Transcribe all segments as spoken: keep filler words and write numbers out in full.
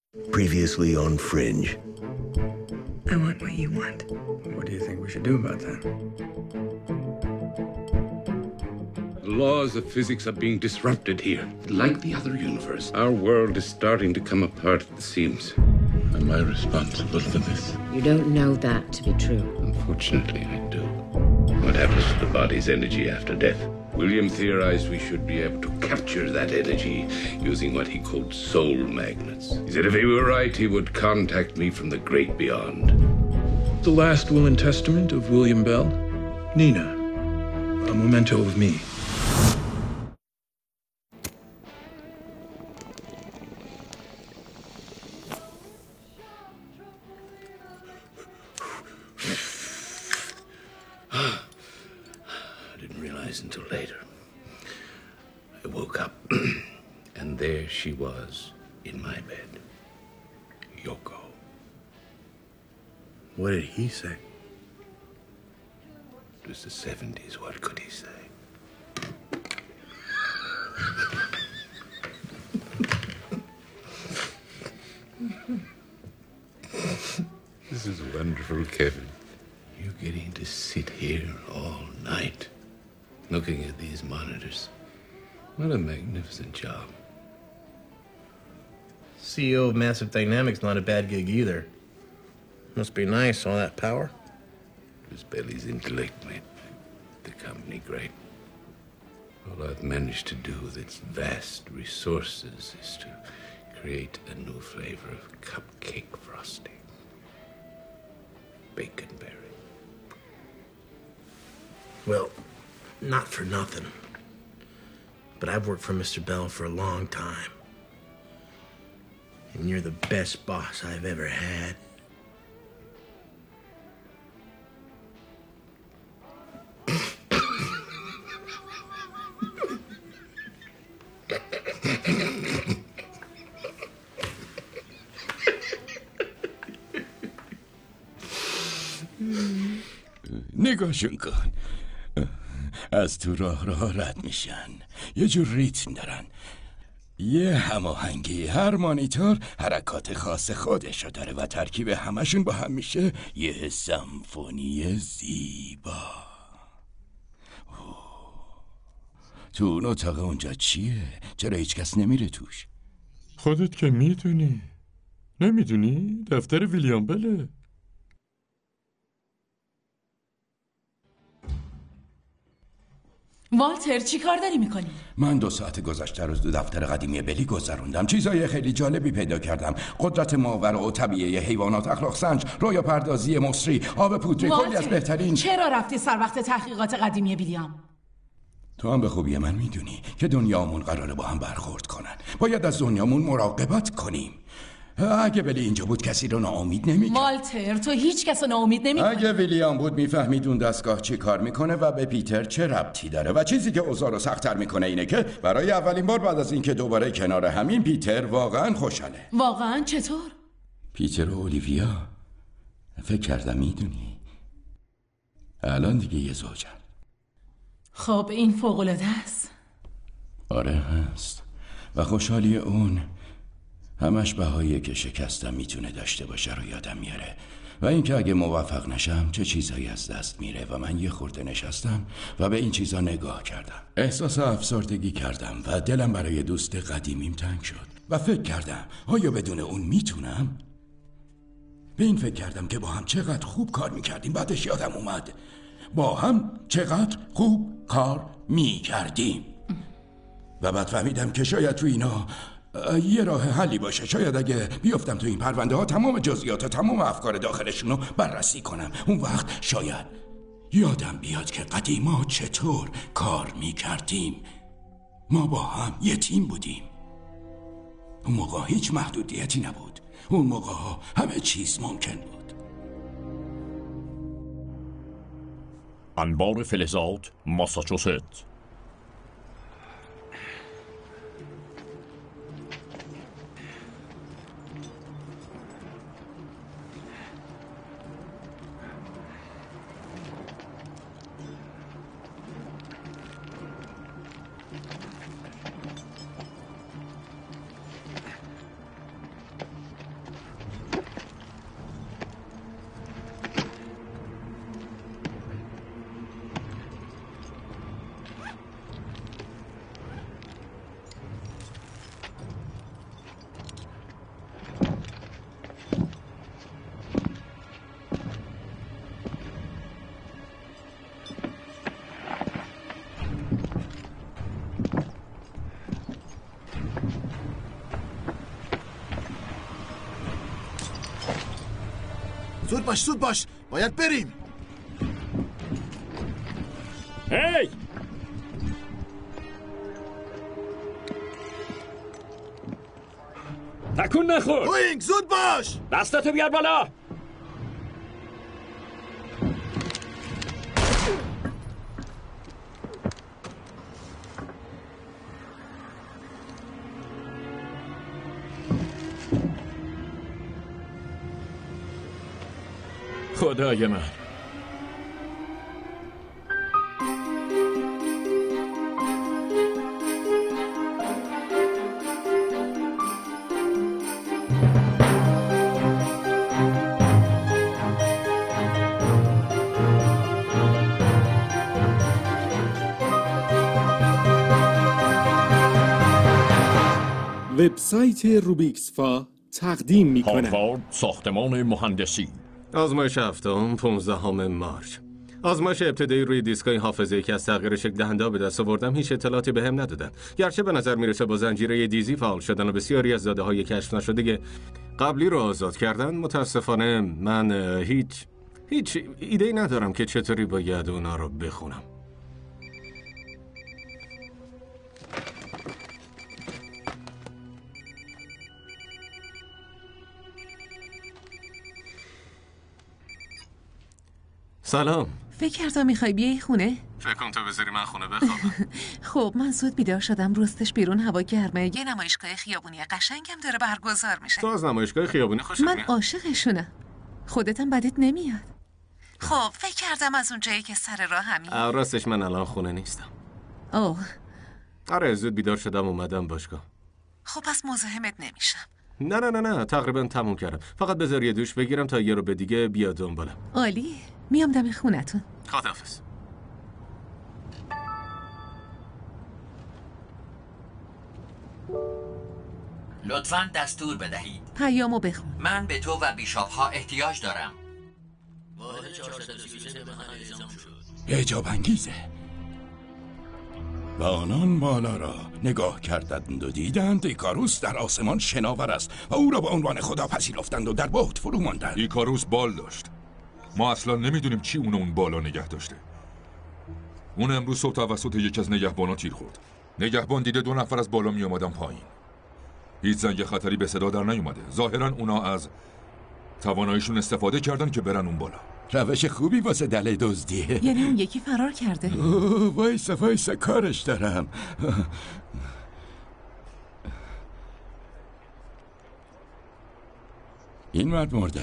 Previously on Fringe. I want what you want. What do you think we should do about that? The laws of physics are being disrupted here. Like the other universe, our world is starting to come apart at the seams. Am I responsible for this? You don't know that to be true. Unfortunately, I do. What happens to the body's energy after death? William theorized we should be able to capture that energy using what he called soul magnets. He said if he were right, he would contact me from the great beyond. The last will and testament of William Bell. Nina, a memento of me. I didn't realize until later. I woke up, and there she was in my bed. Yoko. What did he say? It was the seventies. What could he say? This is wonderful, Kevin. You getting to sit here all night, looking at these monitors. What a magnificent job. C E O of Massive Dynamics, not a bad gig either. Must be nice, all that power. It was Belly's intellect made the company great. All I've managed to do with its vast resources is to create a new flavor of cupcake frosting. Baconberry. Well, not for nothing. But I've worked for Mister Bell for a long time. And you're the best boss I've ever had. نگاهشون کن. از تو راه راه رد میشن. یه جور ریتم دارن. یه هماهنگی، هر مانیتور حرکات خاص خودشو داره و ترکیب همشون با هم میشه یه سمفونی زیبا. اوه. تو اون اتاق اونجا چیه؟ چرا هیچ کس نمیره توش؟ خودت که میدونی. نمیدونی؟ دفتر ویلیام بله. والتر چی کار داری میکنی؟ من دو ساعت گذشته روز دو دفتر قدیمی بلی گذروندم. چیزای خیلی جالبی پیدا کردم. قدرت ماورا و طبیعه حیوانات، اخلاق سنج، رویا پردازی مصری، آب پودری، کلی از بهترین. چرا رفتی سر وقت تحقیقات قدیمی ویلیام؟ تو هم به خوبی من میدونی که دنیامون قراره با هم برخورد کنن. باید از دنیامون مراقبت کنیم. اگه بلی اینجا بود کسی رو ناامید نمی‌کرد. والتر تو هیچ کس رو ناامید نمی‌کنی. اگه ویلیام بود میفهمید اون دستگاه چی کار میکنه و به پیتر چه ربطی داره و چیزی که اوضاع رو سخت‌تر میکنه اینه که برای اولین بار بعد از اینکه دوباره کنار همین پیتر واقعا خوشحاله. واقعا چطور؟ پیتر و اولیویا فکر کردم میدونی الان دیگه یه زوجن. خب این فوق‌العاده است. آره هست و خوشحالی اون همش بهاییه که شکستم میتونه داشته باشه رو یادم میاره و اینکه اگه موفق نشم چه چیزهایی از دست میره و من یه خورده نشستم و به این چیزا نگاه کردم. احساس افسردگی کردم و دلم برای دوست قدیمیم تنگ شد و فکر کردم آیا بدون اون میتونم؟ به این فکر کردم که با هم چقدر خوب کار میکردیم. بعدش یادم اومد با هم چقدر خوب کار میکردیم و بعد فهمیدم که شاید تو اینا یه راه حلی باشه. شاید اگه بیفتم تو این پرونده ها تمام جزئیات و تمام افکار داخلشون رو بررسی کنم، اون وقت شاید یادم بیاد که قدیما چطور کار میکردیم. ما با هم یه تیم بودیم. اون موقع هیچ محدودیتی نبود. اون موقع همه چیز ممکن بود. انبار فلزات، ماساچوست. زود باش زود باش، باید بریم. هی! تکون نخور. کوینگ زود باش. دستتو بیار بالا. خدای من. وبسایت روبیکسفا تقدیم می‌کند. هاروارد ساختمان مهندسی. آزمایش هفتم پانزدهم مارچ. آزمایش ابتدایی روی دیسکای حافظه‌ای که از تغییر شکل دهنده به دست آوردم هیچ اطلاعاتی بهم ندادن. گرچه به نظر میرسه با زنجیره دیزی فعال شدن و بسیاری از داده‌های کشف نشده قبلی رو آزاد کردن، متاسفانه من هیچ هیچ ایده‌ای ندارم که چطوری باید اونا رو بخونم. سلام. فکر کردم میخوای بیای خونه؟ فکر کنم تو بذاری من خونه بخوابم. خب من زود بیدار شدم، راستش بیرون هوا گرمه. یه نمایشگاه خیابونی قشنگم داره برگزار میشه. تو از نمایشگاه خیابونی خوشت من میاد؟ عاشقشونم. خودتم بدت نمیاد. خب فکر کردم از اون جایی که سر راه همین. راستش من الان خونه نیستم. اوه. آره زود بیدار شدم اومدم باشگاه. خب پس مزاحمت نمیشم. نه نه نه نه تقریبا تموم کردم. فقط بذار یه دوش بگیرم تا یه رو به دیگه بیا دنبالم. عالی. میام دم خونتون. خداحافظ. لطفاً دستور بدهید. پیامو بخون. من به تو و بیشاپ ها احتیاج دارم. اعجاب انگیزه. و آنان بالا را نگاه کردند و دیدند ایکاروس در آسمان شناور است و او را به عنوان خدا پذیرفتند و در بهت فرو ماندند. ایکاروس بال داشت. ما اصلا نمیدونیم چی اونو اون بالا نگه داشته. اون امروز صبح توسط یکی از نگهبانا تیر خورد. نگهبان دیده دو نفر از بالا می آمدن پایین. هیچ زنگ خطری به صدا در نیومده. ظاهرا اونا از تواناییشون استفاده کردن که برن اون بالا. روش خوبی واسه دله دزدیه. یعنی اون یکی فرار کرده. اوه وایسا وایسا کارش دارم. این مرد مرده.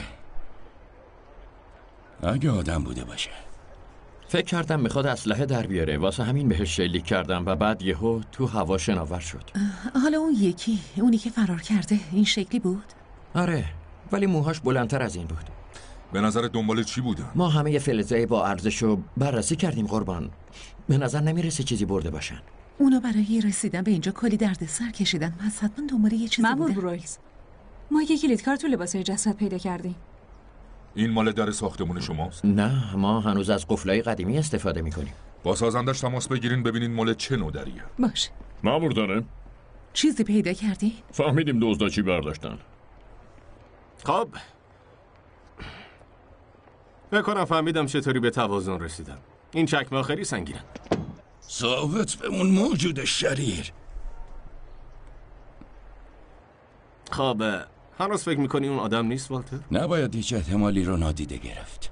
اگه آدم بوده باشه. فکر کردم میخواد اسلحه در بیاره، واسه همین بهش شلیک کردم و بعد یهو تو هوا شناور شد. حالا اون یکی، اونی که فرار کرده، این شکلی بود؟ آره، ولی موهاش بلندتر از این بود. به نظر دنبال چی بودن؟ ما همه فلزای با ارزشو بررسی کردیم قربان. به نظر نمیرسه چیزی برده باشن. اونا برای رسیدن به اینجا کلی دردسر کشیدن. پس حتما دنبال یه چیزی بودن. مامور برویس، ما یه کلیدکار تو لباسای جسد پیدا کردیم. این مال در ساختمون شماست؟ نه، ما هنوز از قفلای قدیمی استفاده میکنیم. با سازندش تماس بگیرین ببینین مال چه نوع دریه. باشه. مامور داره؟ چیزی پیدا کردی؟ فهمیدیم دزدا چی برداشتن. خب بکنم فهمیدم چطوری به توازن رسیدن. این چکمه خیلی سنگینه. ثابت به اون موجود شریر. خب هنوز فکر میکنی اون آدم نیست والتر؟ نباید هیچ احتمالی رو نادیده گرفت.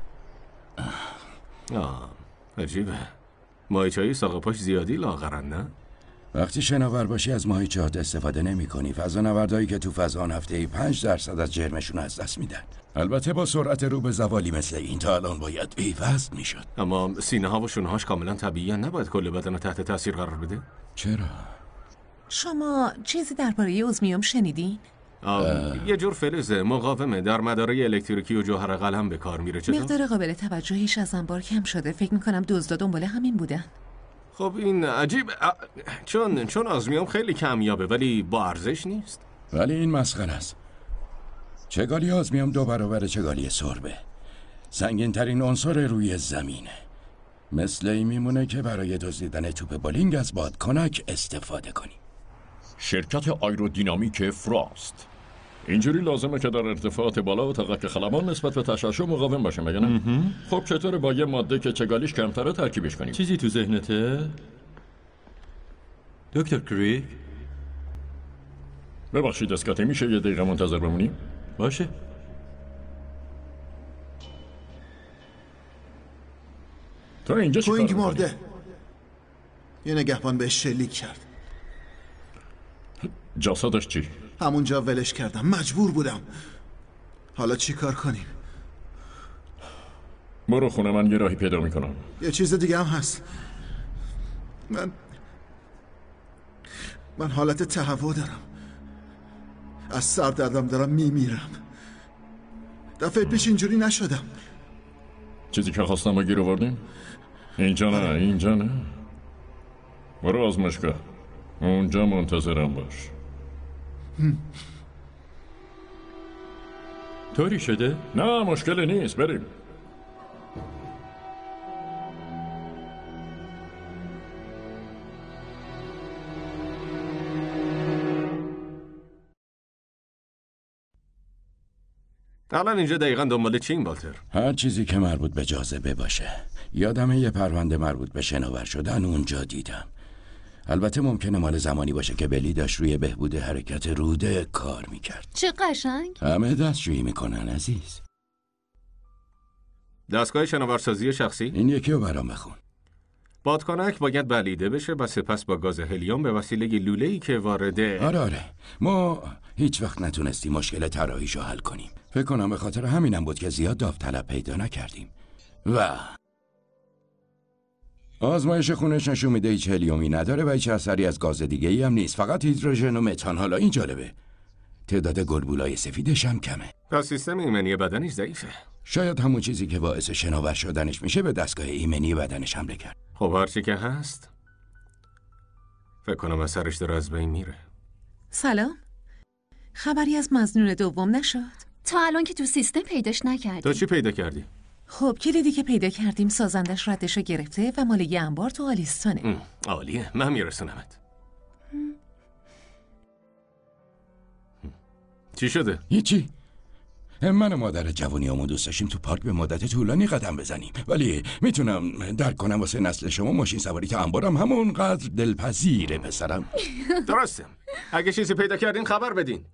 آه عجیبه. ماهیچه‌های ساق پاش زیادی لاغرن نه؟ وقتی شناور باشی از ماهیچه‌هات استفاده نمی کنی. فضانوردایی که تو فضا هفته‌ای پنج درصد از جرمشون از دست میدن. البته با سرعت رو به زوالی مثل این تا الان باید بی‌وزن میشد. اما سینه ها و شونه هاش کاملا طبیعیه، نباید کل بدن رو تحت تاثیر قرار بده. چرا؟ شما چیزی درباره اوزمیوم شنیدین؟ یه جور فلزه، مقاومه، در مدارای الکتریکی و جوهر قلم به کار میره. چطور؟ مقدار قابل توجهیش از انبار کم شده. فکر میکنم دزدا دنبال همین بودن. خب این عجیب، چون چون اوزمیوم خیلی کمیابه ولی با ارزش نیست. ولی این مسخره است. چگالی اوزمیوم دو برابر چگالی سربه. سنگین ترین عنصر روی زمینه. مثل این میمونه که برای دزدیدن توپ بولینگ از بادکنک استفاده کنی. شرکت آیرودینامیک فراست. اینجوری لازمه که در ارتفاعات بالا و طاقت خلبان نسبت به تشعشع مقاوم باشه، مگه نه؟ خب چطوره با یه ماده که چگالیش کمتره ترکیبش کنیم؟ چیزی تو ذهنته؟ دکتر کریک؟ ببخشید اسکاتی، میشه یه دقیقه منتظر بمونیم؟ باشه. تو اینجا چی کار کوینگ می‌کنی؟ مرده. یه نگهبان بهش شلیک کرد. جسدش چی؟ همونجا ولش کردم، مجبور بودم. حالا چی کار کنیم؟ برو خونه، من یه راهی پیدا میکنم. یه چیز دیگه هم هست. من من حالت تهوع دارم. از سردردم دارم میمیرم. دفعه پیش اینجوری نشدم. چیزی که خواستم رو گیر آوردیم؟ اینجا نه، اینجا نه. برو آزمایشگاه، اونجا منتظرم باش. طوری شده؟ نه مشکلی نیست، بریم. الان اینجا دقیقاً دنبال چین والتر؟ هر چیزی که مربوط به جاذبه باشه. یادم یه پرونده مربوط به شناور شدن اونجا دیدم. البته ممکنه مال زمانی باشه که بلی داشت روی بهبود حرکت روده کار میکرد. چه قشنگ. همه دستشویی میکنن عزیز. دستگاه شناورسازی شخصی؟ این یکی رو برام بخون. بادکنک باید بلیده بشه و سپس با گاز هلیوم به وسیله لوله‌ای که وارده. آره آره، ما هیچ وقت نتونستیم مشکل طراحیشو حل کنیم. فکر کنم به خاطر همینم بود که زیاد داوطلب پیدا نکردیم. و آزمایش خونش نشون میده هیچ هلیومی نداره و هیچ اثری از گاز دیگه ای هم نیست، فقط هیدروژن و متان. حالا این جالبه، تعداد گلبولای سفیدش هم کمه. پس سیستم ایمنی بدنش ضعیفه. شاید همون چیزی که باعث شناور شدنش میشه به دستگاه ایمنی بدنش حمله کرد. خب هرچی که هست فکر کنم اثرش داره از بین میره. سلام، خبری از مظنون دوم نشد؟ تا الان که تو سیستم پیداش نکردی. تو چی پیدا کردی؟ خب کلیدی که پیدا کردیم سازندش ردشو گرفته و مال یه انبار تو آلیستانه. عالیه، من میرسونمت. چی شده؟ هیچی. من و مادر جوونیامون دوست داشتیم تو پارک به مدت طولانی قدم بزنیم، ولی میتونم درک کنم واسه نسل شما ماشین سواری تا انبارم همونقدر دلپذیره پسرم. درسته. اگه چیزی پیدا کردین خبر بدین.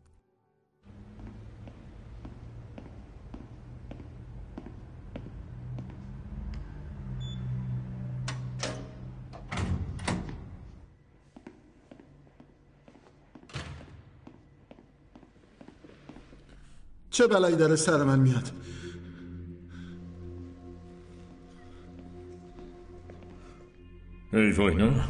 چه بلایی داره سر من میاد؟ ای وای نه.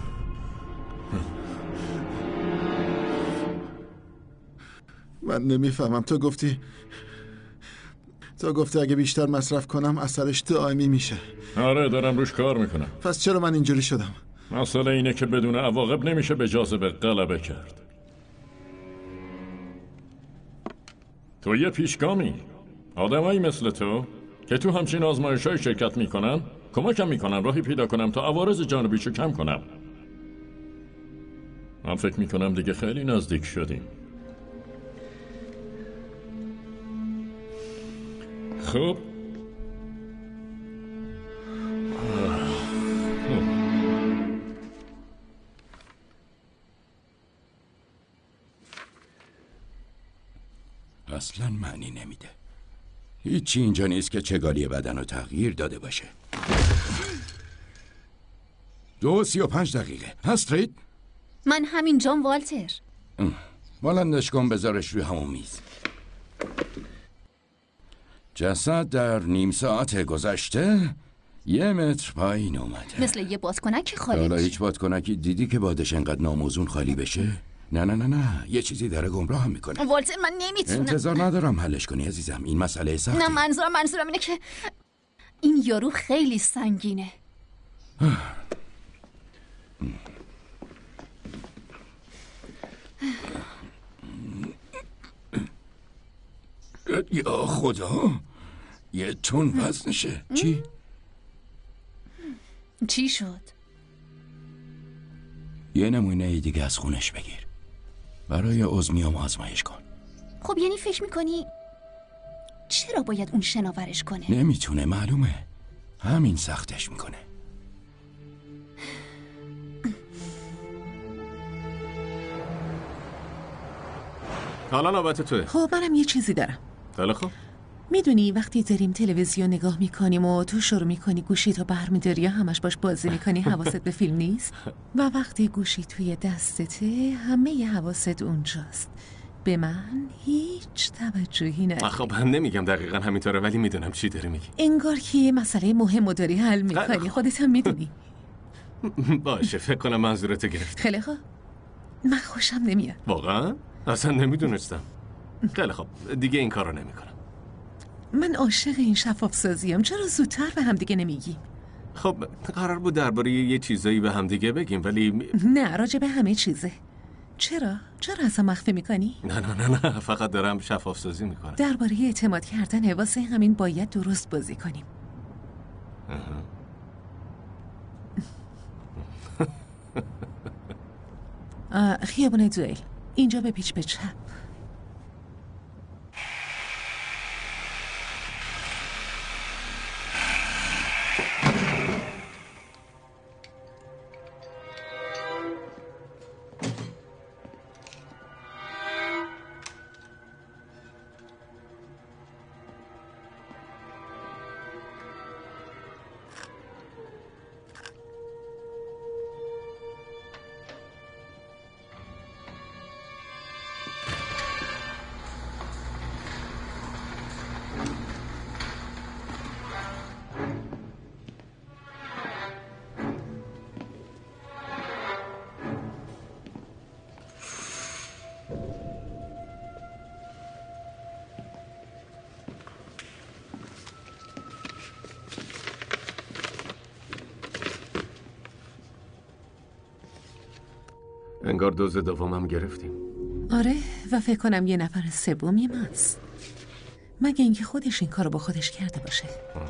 من نمیفهمم. تو گفتی تو گفتی اگه بیشتر مصرف کنم اثرش دائمی میشه. آره دارم روش کار میکنم. پس چرا من اینجوری شدم؟ مسئله اینه که بدون عواقب نمیشه به جاذبه غلبه کرد. تو یه پیشگامی. آدمایی مثل تو که تو همچین آزمایش‌های شرکت میکنن کمکم میکنن راهی پیدا کنم تا عوارض جانبیشو کم کنم. من فکر میکنم دیگه خیلی نزدیک شدیم. خب اصلا معنی نمیده. هیچی اینجا نیست که چگالی بدن رو تغییر داده باشه. دو سی و پنج دقیقه هسترید؟ من همین جام والتر. بلندش کن بذارش روی همون میز. جسد در نیم ساعت گذشته یه متر پایین اومده. مثل یه بادکنک خالی حالا بشه. هیچ بادکنکی دیدی که بادش انقدر ناموزون خالی بشه؟ نه نه نه نه یه چیزی داره گمراه هم میکنه. والتر من نمیتونم. انتظار ندارم حلش کنی عزیزم، این مسئله سختی. نه منظورم منظورم اینه که این یارو خیلی سنگینه. یا خدا یه تون وزنشه. چی؟ چی شد؟ یه نمونه دیگه از خونش بگیر، برای ازمیوم آزمایش کن. خب یعنی فکر میکنی چرا باید اون شناورش کنه؟ نمیتونه، معلومه. همین سختش میکنه. حالا نوبت توه. خب منم یه چیزی دارم. خیلی خوب. میدونی وقتی داریم تلویزیون نگاه میکنیم و تو شروع میکنی گوشی تو برمیداری یا همش باش بازی میکنی حواست به فیلم نیست و وقتی گوشی توی دستته همه ی حواست اونجاست. به من هیچ توجهی نداری. خب هم نمیگم دقیقا همینطوره ولی میدونم چی داری میگی. انگار که یه مسئله مهم رو داری حل میکنی. خودت هم میدونی. باشه فکر کنم منظورتو گرفت. خیلی خوب. من خوشم نمیاد. واقعا؟ اصلا نمیدونستم. خیلی خوب دیگه این کارو نمیکنم. من عاشق این شفاف سازیم. چرا زودتر به هم دیگه نمیگیم؟ خب قرار بود درباره یه چیزایی به هم دیگه بگیم ولی می... نه راجع به همه چیزه. چرا؟ چرا اصلا مخفی میکنی؟ نه نه نه نه فقط دارم شفاف سازی میکنم. درباره اعتماد کردن واسه همین باید درست بازی کنیم. خیابون دوئل اینجا به پیچ به چپ. انگار دوز دومم گرفتیم. آره و فکر کنم یه نفر سومی ماست. مگه اینکه خودش این کارو با خودش کرده باشه.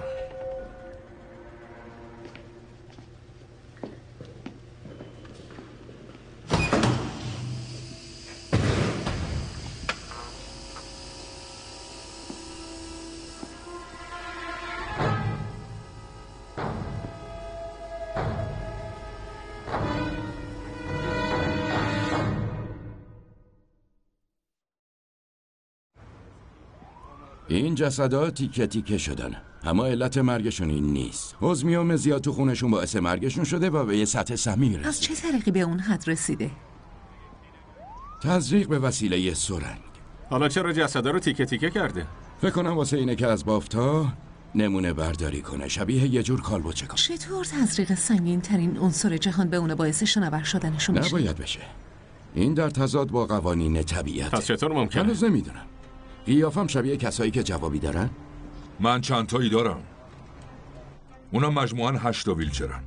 این جسدها تیکه تیکه شدن، اما علت مرگشون این نیست. اوزمیوم زیاد تو خونشون باعث مرگشون شده و به یه سطح سمی رسیده. از چه طریقی به اون حد رسیده؟ تزریق به وسیله سرنگ. حالا چرا جسدها رو تیکه تیکه کرده؟ فکر کنم واسه اینه که از بافت‌ها نمونه برداری کنه، شبیه یه جور کالبد کن. چطور تزریق سنگین ترین عنصر جهان به اون باعث شناور شدنشون میشه؟ نباید بشه. این در تضاد با قوانین طبیعت. پس چطور ممکنه؟ هنوز نمیدونم. قیافم شبیه کسایی که جوابی دارن؟ من چند تایی دارم. اونا مجموعاً هشتا ویلچرن.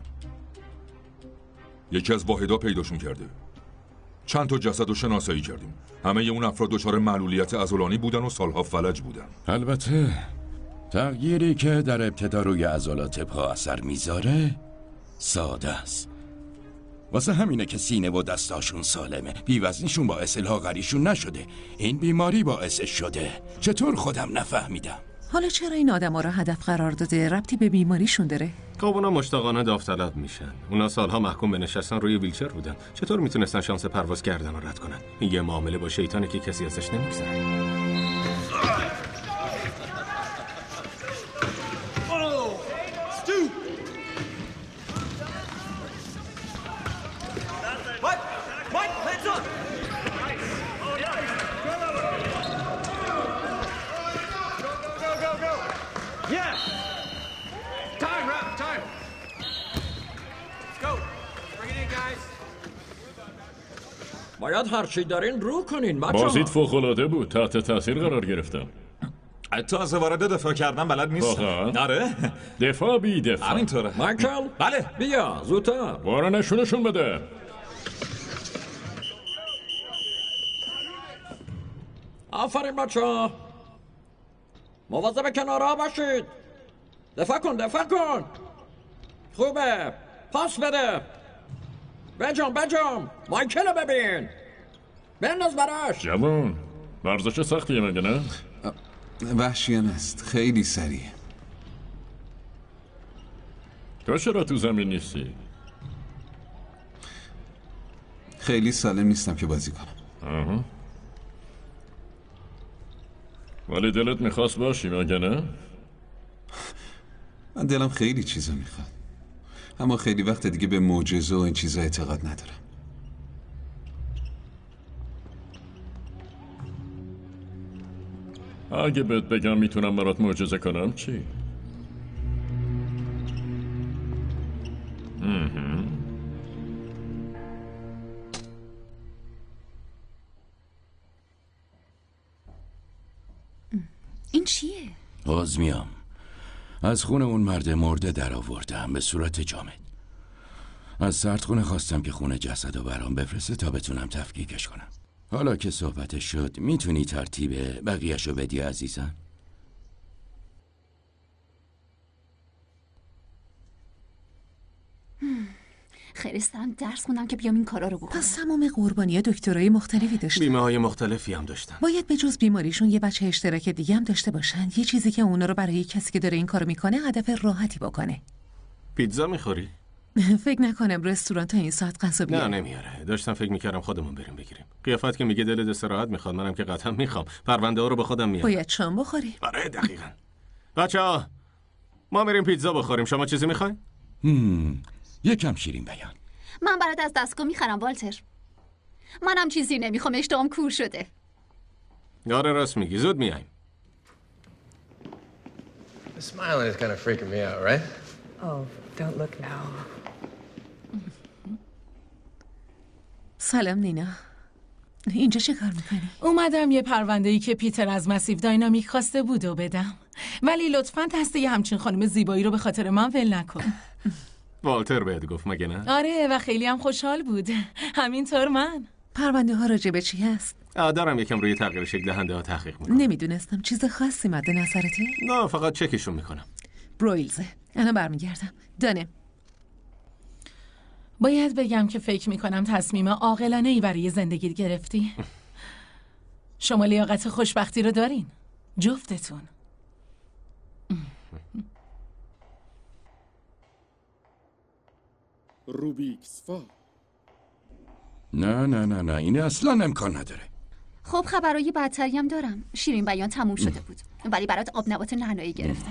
یکی از واحدا پیداشون کرده. چند تا جسد رو شناسایی کردیم. همه اون افراد دچار معلولیت عضلانی بودن و سالها فلج بودن. البته تغییری که در ابتدا روی عضلات پا اثر میذاره ساده است. واسه همینه که سینه و دستاشون سالمه. بیوزنیشون باعث لاغریشون نشده. این بیماری باعث شده. چطور خودم نفهمیدم؟ حالا چرا این آدم ها را هدف قرار داده؟ ربطی به بیماریشون داره؟ خب اونا مشتاقانه داوطلب میشن. اونا سالها محکوم به نشستن روی ویلچر بودن. چطور میتونستن شانس پرواز کردن رو رد کنن؟ این یه معامله با شیطانه که کسی ازش نمیگذره. باید هرچی دارین رو کنین بچه‌ها. بازیت فوق‌العاده بود. تحت تاثیر قرار گرفتم. تازه وارد دفاع کردن بلد نیستم. آره دفاع بی دفاع. همینطوره. مایکل بله بیا زودتر. بارا نشونشون بده. آفرین بچه‌ها. مواظب کنارها باشید. دفاع کن دفاع کن. خوبه. پاس بده. بجام بجام. مایکل ببین. بنداز براش. جوان ورزش سختیه مگه نه؟ وحشیانه است، خیلی سریع. تو چرا تو زمین نیستی؟ خیلی سالم نیستم که بازی کنم. آها. ولی دلت میخواست باشی مگه نه؟ من دلم خیلی چیزا میخواد، اما خیلی وقت دیگه به معجزه و این چیزا اعتقاد ندارم. اگه بهت بگم میتونم برات معجزه کنم چی؟ این چیه؟ آزمیام از خون اون مرد مرده در آوردم به صورت جامد. از سردخونه خواستم که خون جسد رو برام بفرسته تا بتونم تفکیکش کنم. حالا که صحبتش شد میتونی ترتیب بقیه‌شو بدی عزیزم؟ خیلی سرم درس خوندم که بیام این کارا رو بکنم. پس تمام قربانی ها دکترای مختلفی داشتن. بیمه های مختلفی هم داشتن. باید به جز بیماریشون یه بچه اشتراک دیگه هم داشته باشن، یه چیزی که اونا رو برای کسی که داره این کارو میکنه هدف راحتی بکنه. پیتزا میخوری؟ فکر نکنم رستوران تا این ساعت غذا بیاره. نه نمیاره. داشتم فکر میکردم خودمون بریم بگیریم. قیافت که میگه دلت استراحت میخواد، منم که قطعا میخوام. پرونده ها رو به خودم میارم. باید شام بخوری. آره دقیقاً. بچه‌ها ما میریم پیتزا بخوریم. شما چیزی میخواین؟ یکم شیرین بیان. من برات از دستگاه میخرم والتر. منم چیزی نمیخوام، اشتهام کور شده. آره راست میگی، زود میایم. The smiling is kind of freaking me out, right? Oh, don't look now. سلام نینا. اینجا چه کار میکنی؟ اومدم یه پرونده‌ای که پیتر از مسیو داینامیک خواسته بود و بدم. ولی لطفاً دسته یه همچین خانم زیبایی رو به خاطر من ول نکن. والتر بهت گفت مگه نه؟ آره و خیلی هم خوشحال بود. همینطور من. پرونده ها راجع به چی هست؟ دارم یکم روی تغییر شکل دهنده ها تحقیق میکنم. نمیدونستم چیز خاصی مد نظرته؟ نه فقط چکشون میکنم. برویلزه. الان برمیگردم. دانم. باید بگم که فکر میکنم تصمیم عاقلانه ای برای زندگی گرفتی. شما لیاقت خوشبختی رو دارین جفتتون. روبیکس فا. نه نه نه نه این اصلا امکان نداره. خب خبرای بدتری هم دارم. شیرین بیان تموم شده بود ولی برات آب نبات نعنایی گرفتم.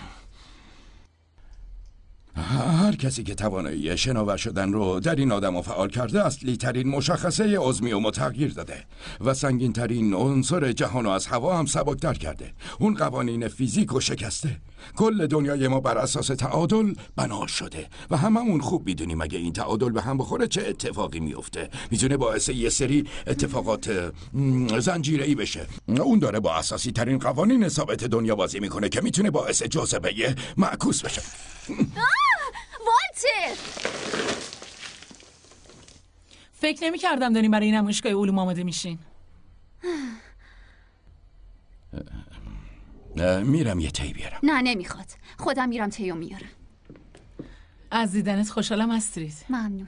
هر کسی که توانایی شناور شدن رو در این آدم فعال کرده اصلی ترین مشخصه عضمیوم تغییر داده و سنگین ترین عنصر جهان از هوا هم سبکتر کرده. اون قوانین فیزیک رو شکسته. کل دنیای ما بر اساس تعادل بنا شده و هممون خوب میدونیم اگه این تعادل به هم بخوره چه اتفاقی میفته. میتونه باعث یه سری اتفاقات زنجیره‌ای بشه. اون داره با اساسی ترین قوانین ثابت دنیا بازی میکنه که میتونه باعث جاذبه معکوس بشه. والتر! فکر نمی کردم داریم برای نمایشگاه علوم آماده میشین. میرم یه تی بیارم. نه نمیخواد. خودم میرم تیو میارم. از دیدنت خوشحالم استرید. ممنون.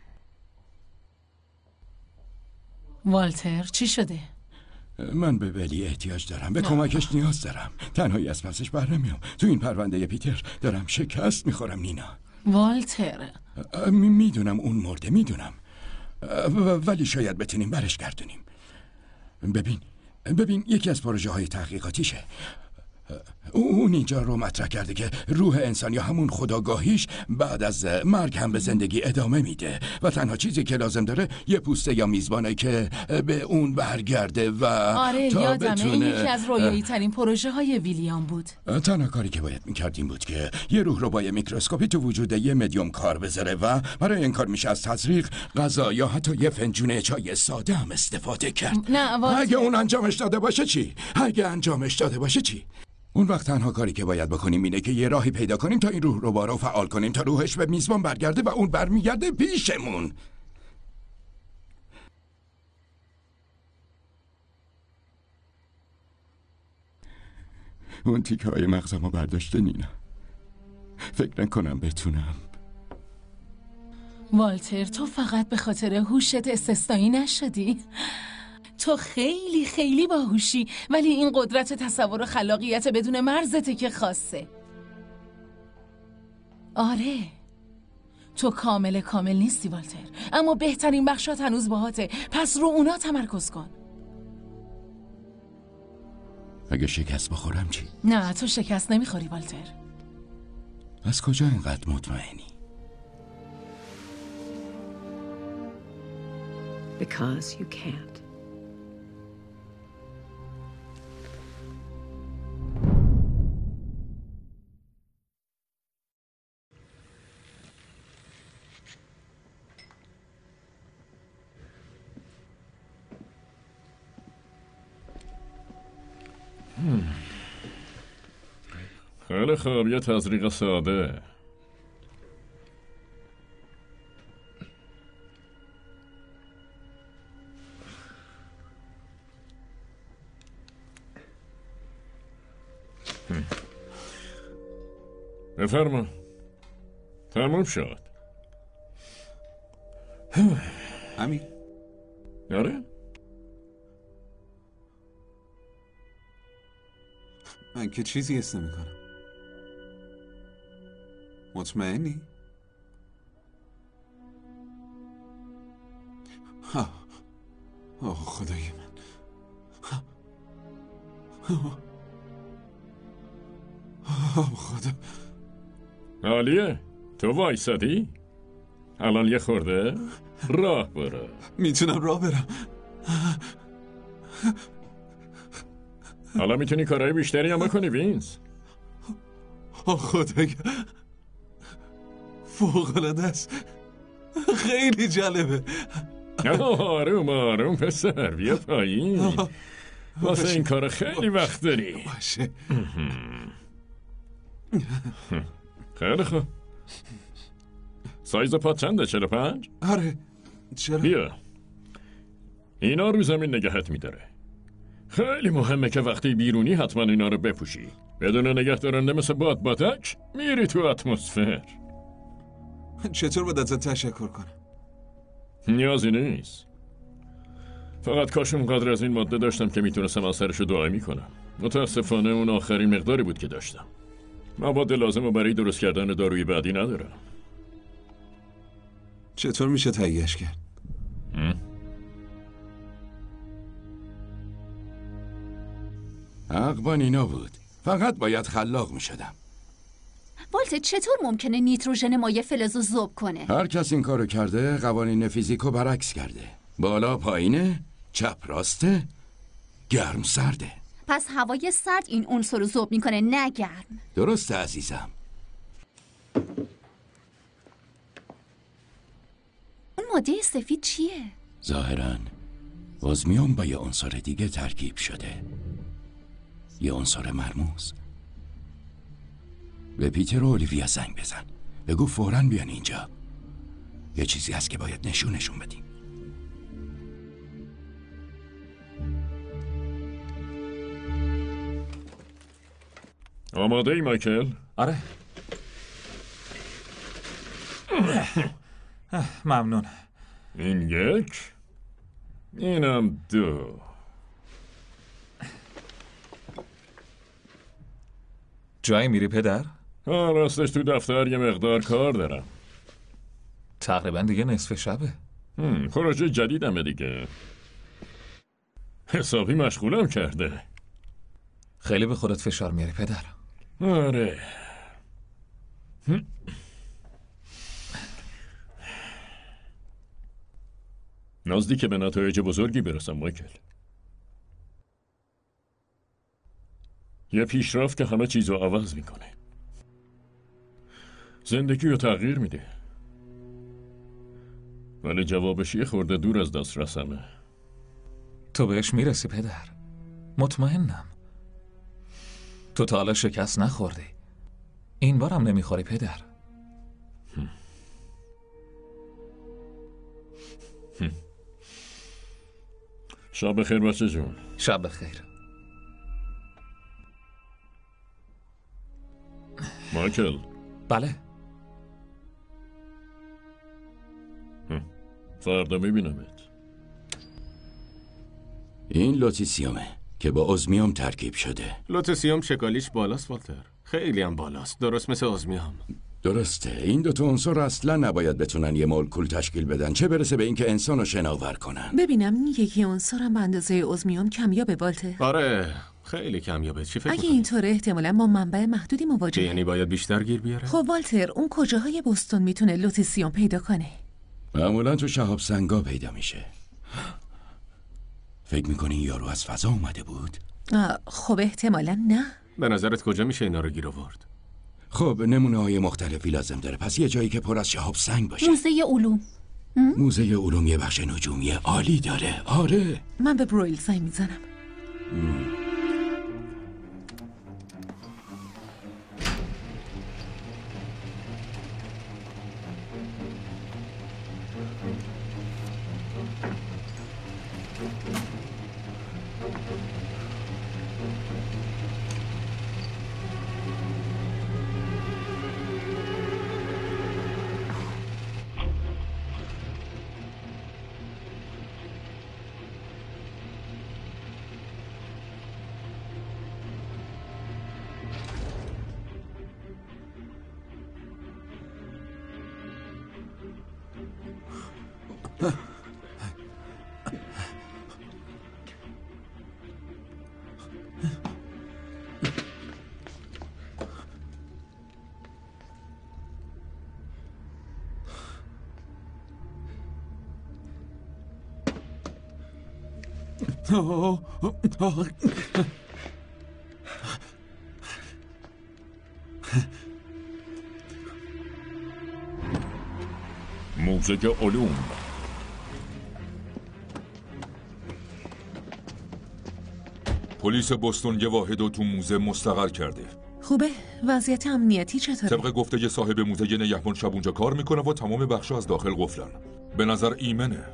والتر چی شده؟ من به ولی احتیاج دارم. به کمکش نیاز دارم. تنهایی از پسش بر نمیام. تو این پرونده پیتر دارم شکست میخورم نینا. والتر میدونم اون مرده، میدونم، ولی شاید بتونیم برش گردونیم. ببین ببین یکی از پروژه های تحقیقاتیشه. اون اینجا رو مطرح کرده که روح انسان یا همون خودآگاهیش بعد از مرگ هم به زندگی ادامه میده و تنها چیزی که لازم داره یه پوسته یا میزبانه که به اون برگرده و آره تا یادمه بتونه... این یکی از رویایی ترین پروژه های ویلیام بود. تنها کاری که باید میکردیم بود که یه روح رو با یه میکروسکوپی تو وجود یه مدیوم کار بذاره و برای این کار میشه از تزریق غذا یا حتی یه فنجون چای ساده هم استفاده کرد. نه والتر. اگه اون انجامش داده باشه چی؟ اگه انجامش داده باشه چی؟ اون وقت تنها کاری که باید بکنیم اینه که یه راهی پیدا کنیم تا این روح رو بارا فعال کنیم تا روحش به میزبان برگرده و اون برمیگرده پیشمون. اون تیکه های مغزمو برداشته نینا. فکر نکنم بتونم. والتر تو فقط به خاطر هوشت استثنایی نشدی. تو خیلی خیلی باهوشی، ولی این قدرت تصور و خلاقیت بدون مرزته که خاصه. آره تو کامل کامل نیستی والتر، اما بهترین بخشات هنوز باهاته، پس رو اونا تمرکز کن. اگه شکست بخورم چی؟ نه تو شکست نمیخوری والتر. از کجا اینقدر مطمئنی؟ Because you can't. خیلی خوب، یه تزریق ساده. بفرما. تموم شد. امیر آره؟ من که چیزی حس نمی‌کنم. مطمئنی؟ ها. اوه خدای من. اوه خدا. عالیه. تو وایسادی؟ الان یه خورده راه برو. میتونم راه برم. حالا میتونی کارهای بیشتری هم بکنی وینس. آه خدایا فوق‌العاده است. خیلی جالبه. آروم آروم پسر، بیا پایین. واسه این کار خیلی وقت داری. باشه. خیلی خوب. سایز پات چنده؟ چهل و پنج؟ آره. چرا؟ بیا. اینا رو زمین نگهت میداره. خیلی مهمه که وقتی بیرونی حتما اینا رو بپوشی. بدون نگه دارنده مثل باد بادک میری تو اتمسفر. چطور باید ازت تشکر کنم؟ نیازی نیست. فقط کاش اونقدر از این ماده داشتم که میتونستم اثرشو دائمی کنم. متاسفانه اون آخرین مقداری بود که داشتم. مواد لازم رو برای درست کردن داروی بعدی ندارم. چطور میشه تهیه‌اش کرد؟ عقبان اینا بود. فقط باید خلاق میشدم. والتر چطور ممکنه نیتروژن مایع فلزو ذوب کنه؟ هر کس این کارو کرده قوانین فیزیکو برعکس کرده. بالا پایینه، چپ راسته، گرم سرده. پس هوای سرد این عنصر رو ذوب میکنه نه گرم. درسته عزیزم. اون ماده سفید چیه؟ ظاهراً اوزمیوم با یه عنصر دیگه ترکیب شده. یه عنصر مرموز. به پیتر و اولیویا زنگ بزن. بگو فوراً بیان اینجا. یه چیزی هست که باید نشونشون بدیم. آماده ای مایکل؟ آره. ممنون. این یک، اینم دو. جایی میری پدر؟ ها راستش تو دفتر یه مقدار کار دارم. تقریبا دیگه نصف شبه. پروژه جدیدمه دیگه. حسابی مشغولم کرده. خیلی به خودت فشار میاری پدر. آره. نزدیک به نتایج بزرگی برسم مایکل. یه پیشرفت که همه چیز رو عوض میکنه. زندگی رو تغییر میده. ولی جوابش یه خورده دور از دست رسمه. تو بهش میرسی پدر. مطمئنم. تو تا حالا شکست نخوردی. این بارم نمیخوری پدر. شب بخیر بچه جون. شب بخیر. مایکل. بله. فردا میبینمت. این لوتیسیومه که با اوزمیوم ترکیب شده. لوتیسیوم شکالیش بالاست والتر. خیلی هم بالاست. درست مثل اوزمیوم. درسته. این دوتا عنصر اصلا نباید بتونن یه مولکول تشکیل بدن، چه برسه به اینکه انسانو شناور کنن. ببینم یکی عنصرم به اندازه اوزمیوم کمیابه والتر. آره خیلی کمیابه. چی فکر اگه اینطوره احتمالاً با منبع محدودی مواجهه. یعنی باید بیشتر گیر بیاره؟ خب والتر اون کجاهای بوستون میتونه لوتیسیوم پیدا کنه؟ معمولا تو شهاب سنگا پیدا میشه. فکر میکنی یارو از فضا اومده بود؟ خب احتمالاً نه. به نظرت کجا میشه اینا رو گیر آورد؟ خب نمونه های مختلفی لازم داره، پس یه جایی که پر از شهاب سنگ باشه. موزه علوم. موزه علوم یه بخش نجومی عالی داره. آره من به برویل زنگ میزنم. موزه علوم. پلیس بوستون یه واحد تو موزه مستقر کرده. خوبه؟ وضعیت امنیتی چطوره؟ طبق گفته صاحب موزه یه نگهبان شب اونجا کار میکنه و تمام بخشا از داخل قفلن. به نظر ایمنه.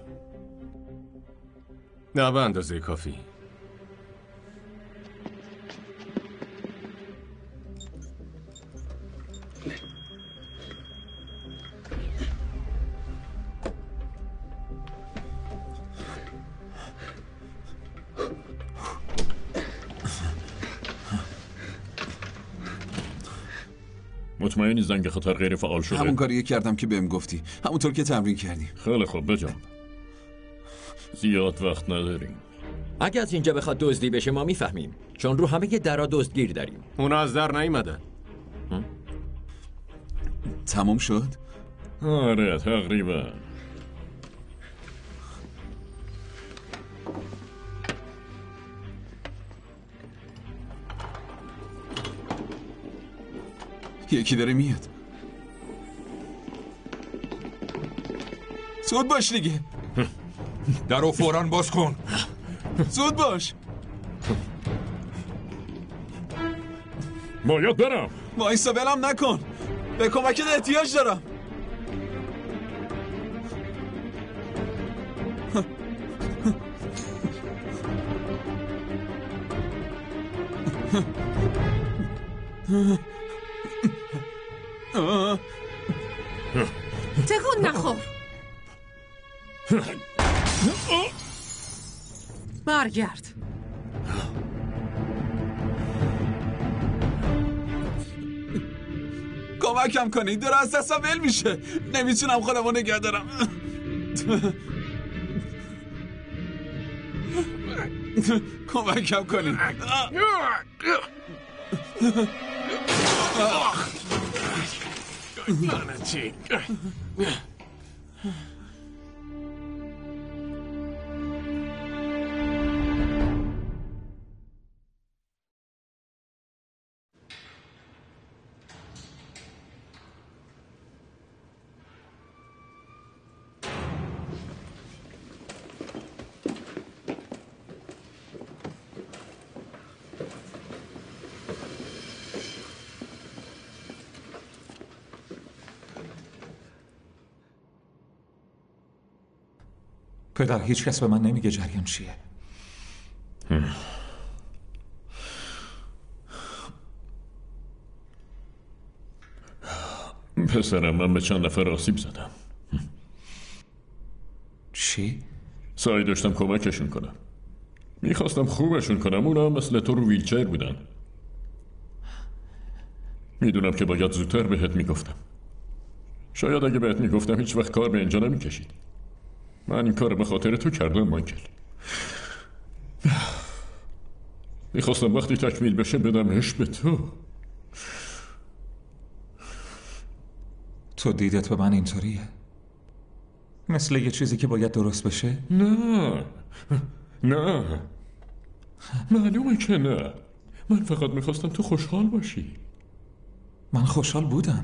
نه به اندازه کافی. مطمئنی زنگ خطر غیر فعال شده؟ همون کاری کردم که بهم گفتی، همونطور که تمرین کردی. خیلی خوب بجام. زیاد وقت نداریم. اگه از اینجا بخواد دزدی بشه ما میفهمیم، چون رو همه درا دزدگیر داریم. اونا از در نیومدن. تموم شد؟ آره تقریبا. یکی داره میاد. زود باش دیگه. درو فوراً باز کن. زود باش. باید برم. وایسا ولم نکن. به کمکت احتیاج دارم. تکون نخور. برگرد. کمکم کنید، داره از دستم ول میشه. نمیتونم خودم رو نگه دارم. کمکم کنید. لعنتی. پدر هیچ کس به من نمیگه جریان چیه. پسرم من به چند نفر آسیب زدم. چی؟ سعی داشتم کمکشون کنم. میخواستم خوبشون کنم، اونا هم مثل تو رو ویلچر بودن. میدونم که باید زودتر بهت میگفتم. شاید اگه بهت میگفتم هیچ وقت کار به اینجا نمیکشید. من این کار به خاطر تو کردم مایکل. میخواستم وقتی تکمیل بشه بدمش به تو. تو دیدت به من اینطوریه؟ مثل یه چیزی که باید درست بشه؟ نه نه معلومه که نه. من فقط میخواستم تو خوشحال باشی. من خوشحال بودم.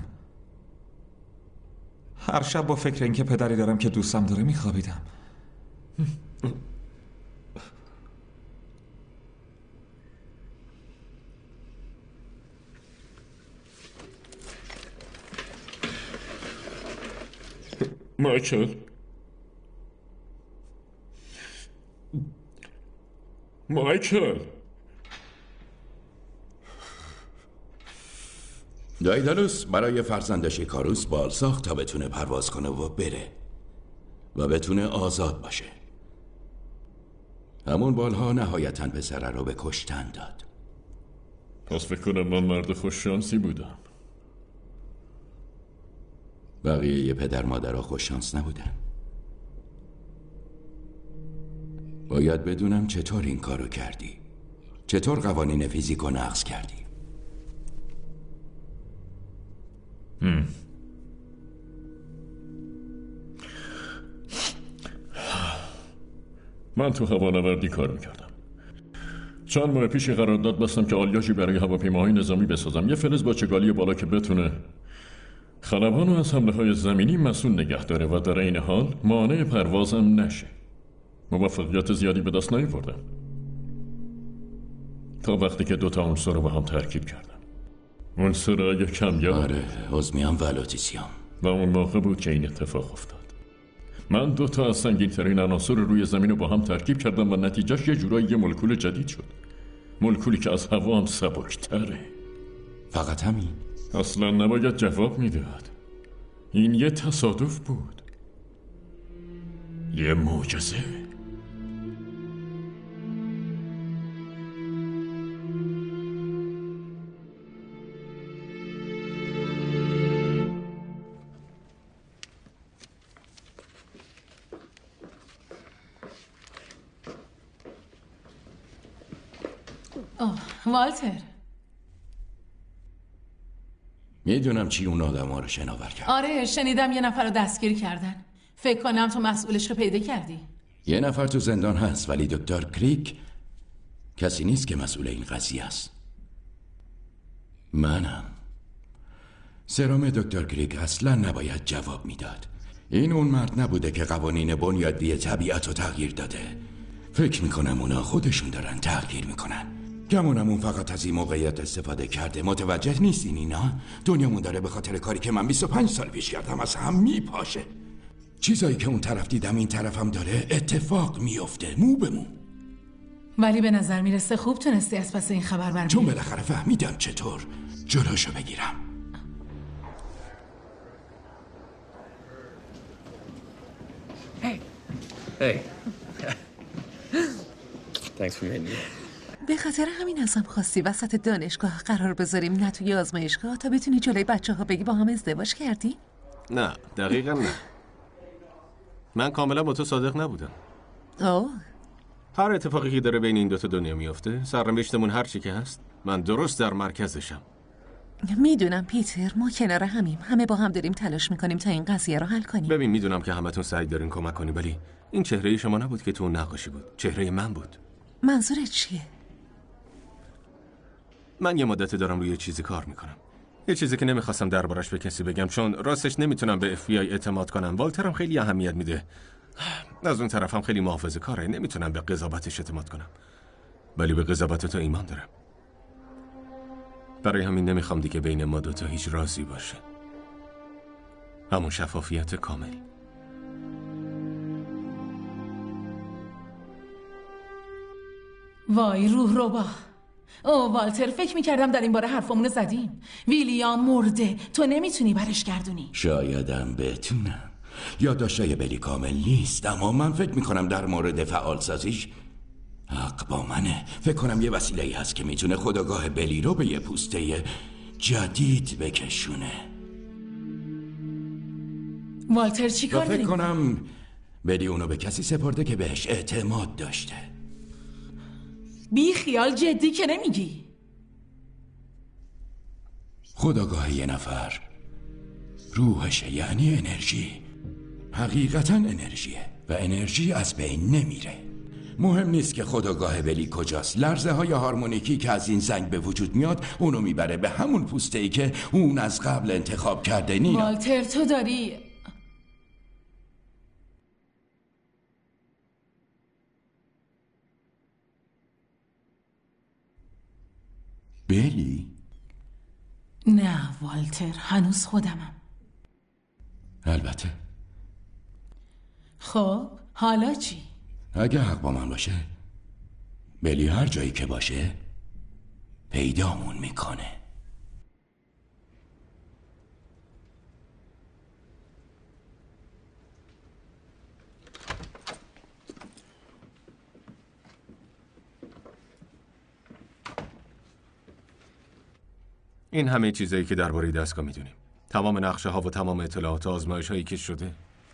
هر شب با فکر اینکه پدری دارم که دوستم داره میخوابیدم. مایکل مایکل دایدالوس برای فرزندش ایکاروس بال ساخت تا بتونه پرواز کنه و بره و بتونه آزاد باشه. همون بالها نهایتاً پسره رو به کشتن داد. پس فکر کنم من مرد خوششانسی بودم. بقیه یه پدر مادرها خوششانس نبودن. باید بدونم چطور این کارو کردی. چطور قوانین فیزیکو نقض کردی. هم. من تو هوانوردی کار میکردم. چند ماه پیش قرارداد بستم که آلیاژی برای هواپیماهای نظامی بسازم. یه فلز با چگالی بالا که بتونه خلبانو از حمله های زمینی مسئول نگه داره و در این حال مانع پروازم نشه. موفقیت زیادی به دست نیاوردم تا وقتی که دوتا عنصر رو با هم ترکیب کردم. عنصرهای کمیاب. آره، اوزمیوم و لوتیسیوم. و اون موقع بود که این اتفاق افتاد. من دوتا از سنگین ترین عناصر روی زمین رو با هم ترکیب کردم و نتیجهش یه جورایی یه مولکول جدید شد. مولکولی که از هوا هم سبکتره. فقط همین؟ اصلا نباید جواب میداد. این یه تصادف بود. یه معجزه. آه، والتر. میدونم چی اون آدم ها رو شناور کرد. آره، شنیدم یه نفر رو دستگیر کردن. فکر کنم تو مسئولش رو پیدا کردی. یه نفر تو زندان هست ولی دکتر کریک کسی نیست که مسئول این قضیه است. منم. سرام دکتر کریک اصلا نباید جواب میداد. این اون مرد نبوده که قوانین بنیادی طبیعت رو تغییر داده. فکر میکنم اونا خودشون دارن تغییر میکنن. گمونم اون فقط از این موقعیت استفاده کرده. متوجه نیستین اینا؟ دنیامون داره به خاطر کاری که من بیست و پنج سال پیش کردم از هم میپاشه. چیزایی که اون طرف دیدم این طرف هم داره اتفاق میفته، مو به مو. ولی به نظر میرسه خوب تونستی از پس این خبر برمی. چون بالاخره فهمیدم چطور جلوشو بگیرم. Hey. Hey. Thanks for meeting me. به خاطر همین ازم خواستی وسط دانشگاه قرار بذاریم، نه توی آزمایشگاه، تا بتونی جلوی بچه ها بگی با هم ازدواج کردی؟ نه، دقیقا نه. من کاملا با تو صادق نبودم. اوه. هر اتفاقی که داره بین این دوتا دنیا میفته، سرنوشتمون هر چی که هست، من درست در مرکزشم. میدونم پیتر، ما کنار همیم، همه با هم داریم تلاش میکنیم تا این قضیه رو حل کنیم. ببین، میدونم که همتون سعی دارین کمک کنی، ولی این چهره شما نبود که تو اون نقاشی بود. چهره من بود. منظورت چیه؟ من یه مدت دارم روی چیزی کار میکنم. یه چیزی که نمیخواستم دربارش به کسی بگم، چون راستش نمیتونم به اف بی آی اعتماد کنم. والترم خیلی اهمیت میده. از اون طرفم خیلی محافظه کاره. نمیتونم به قضاوتش اعتماد کنم. ولی به قضاوت تو ایمان دارم. برای همین نمیخوام دیگه بین ما دوتا هیچ رازی باشه. همون شفافیت کامل. وای روح رو با. او والتر، فکر میکردم در این باره حرفمونو زدیم. ویلیام مرده، تو نمیتونی برش گردونی. شایدم بتونم. یادداشتای بلی کامل نیست، اما من فکر میکنم در مورد فعال سازیش حق با منه. فکر کنم یه وسیله‌ای هست که میتونه خودآگاه بلی رو به یه پوسته جدید بکشونه. والتر چی کار فکر کنم بلی اونو به کسی سپرده که بهش اعتماد داشته. بی خیال، جدی که نمیگی؟ خودآگاه یه نفر روحشه، یعنی انرژی. حقیقتا انرژیه و انرژی از بین نمیره. مهم نیست که خودآگاه بلی کجاست. لرزه های هارمونیکی که از این زنگ به وجود میاد اونو میبره به همون پوسته ای که اون از قبل انتخاب کرده. نینا، والتر تو داری بلی؟ نه والتر، هنوز خودمم. البته. خب حالا چی؟ اگه حق با من باشه بلی هر جایی که باشه پیدامون میکنه. این همه چیزایی که درباره دستگاه میدونیم. تمام نقشه ها و تمام اطلاعات و آزمایش هایی که شده.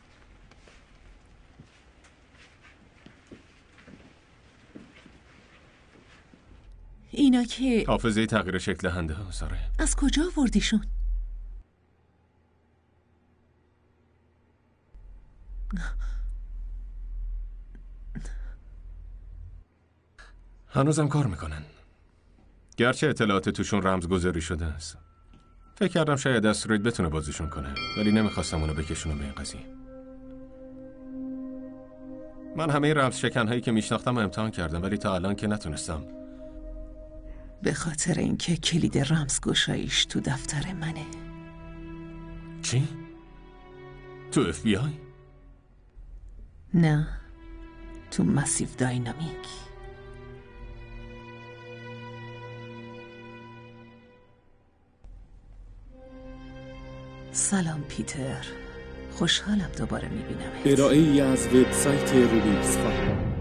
اینا که حافظه تغییر شکل دهنده ها ساره. از کجا آوردیشون؟ هنوزم کار میکنن. گرچه اطلاعات توشون رمزگذاری شده است. فکر کردم شاید استروید بتونه بازیشون کنه، ولی نمیخواستم اونو بکشونم به این قضیه. من همه رمز شکن هایی که میشناختم امتحان کردم، ولی تا الان که نتونستم. به خاطر اینکه کلید رمزگشاییش تو دفتر منه. چی؟ تو اف بی آی؟ نه، تو مسیو داینامیک. سلام پیتر، خوشحالم دوباره میبینم. ارائه‌ای از وبسایت روبیکس فا.